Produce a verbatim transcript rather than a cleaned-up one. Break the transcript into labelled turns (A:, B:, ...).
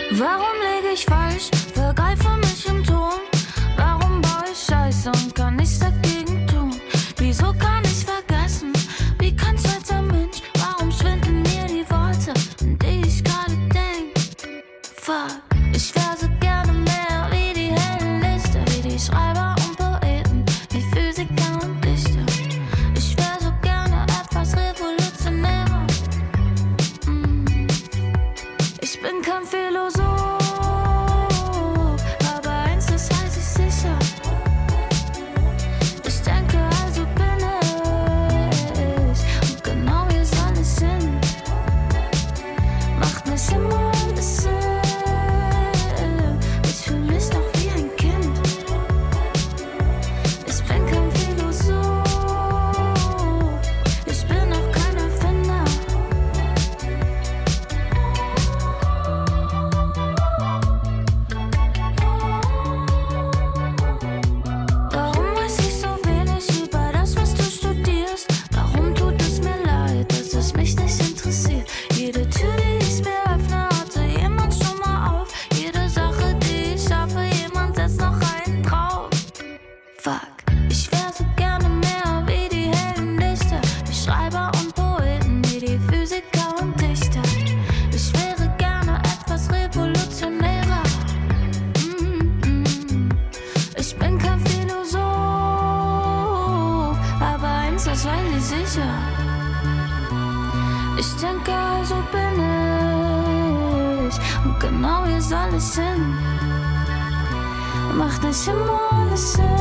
A: Warum lieg ich falsch, vergreife mich im Ton? Warum baue ich Scheiße und kann nichts dagegen tun? Wieso kann ich's vergessen? Wie kann's heute Mensch? Warum schwinden mir die Worte, an die ich gerade denk? Fuck, ich wär so gerne mehr wie die hellen Lichter, wie die Schreiber und Poeten, wie Physiker und Dichter. Ich wär so gerne etwas revolutionärer. Mm. Ich bin kein Philosoph, aber eins, das weiß ich sicher. Ich denke, also bin ich, und genau hier soll es hin. Macht mich immer alles Sinn. Ich fühl mich noch wie ein Kind. Ich bin kein Philosoph, ich bin auch kein Erfinder. Warum weiß ich so wenig über das, was du studierst? Warum tut es mir leid, dass es mich nicht interessiert? Jede Tür, die ich mir öffne, hatte jemand schon mal auf. Jede Sache, die ich schaffe, jemand setzt noch einen drauf. Fuck, ich wär so gerne mehr wie die hellen Lichter, die Schreiber und Poeten, wie die Physiker und Dichter. Ich wäre gerne etwas revolutionärer. Mm-mm. Ich bin kein Philosoph, aber eins, das weiß ich sicher. Ich denke, also bin ich, und genau hier soll ich hin. Macht nicht immer alles Sinn.